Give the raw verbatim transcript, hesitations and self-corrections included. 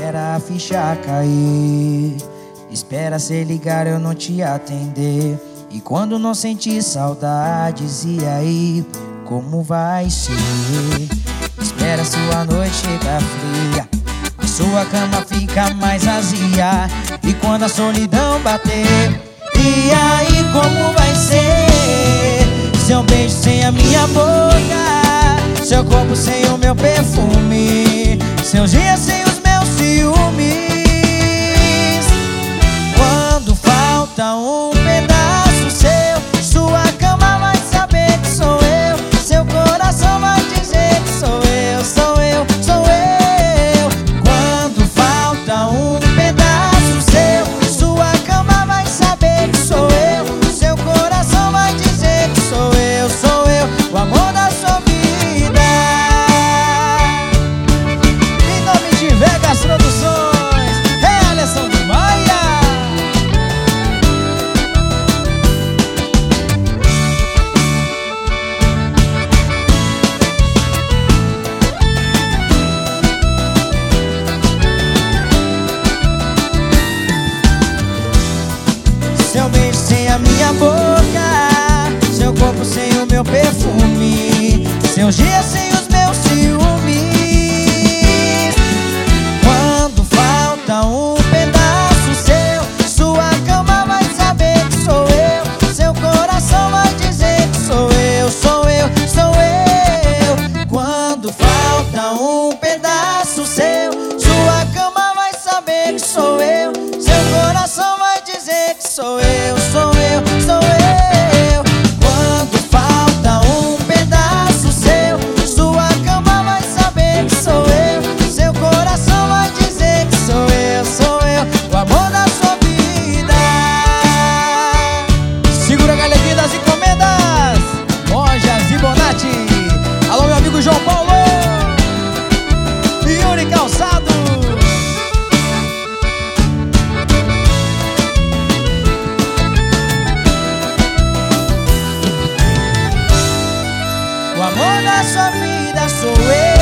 espera a ficha cair, espera cê ligar eu não te atender. E quando não sentir saudades, e aí, como vai ser? Espera sua noite chegar fria, a sua cama fica mais vazia. E quando a solidão bater, e aí como vai ser? Seu beijo sem a minha boca, seu corpo sem o meu perfume, seus dias sem os meus ciúmes. Quando falta um pedaço seu, sua cama vai saber que sou eu, seu coração vai dizer que sou eu, sou eu, sou eu. Quando falta um pedaço seu, sua cama vai saber que sou eu, seu coração vai dizer que sou eu, sou eu, o amor da sua vida. Em nome de Vegas Produções, realização de Maia. Seu beijo sem a minha boca, seu corpo sem o meu perfume, seus dias sem os meus ciúmes. Quando falta um pedaço seu, sua cama vai saber que sou eu, seu coração vai dizer que sou eu, sou eu, sou eu. Quando falta um pedaço seu, sua cama vai saber que sou eu, seu coração vai dizer que sou eu, sou eu, sou eu. Quando falta um pedaço seu, sua cama vai saber que sou eu, seu coração vai dizer que sou eu, sou eu, o amor da sua vida. Segura a galeria das encomendas, Lojas e Bonatti. Alô, meu amigo João Paulo, Yuri Calçado. O amor da sua vida sou eu.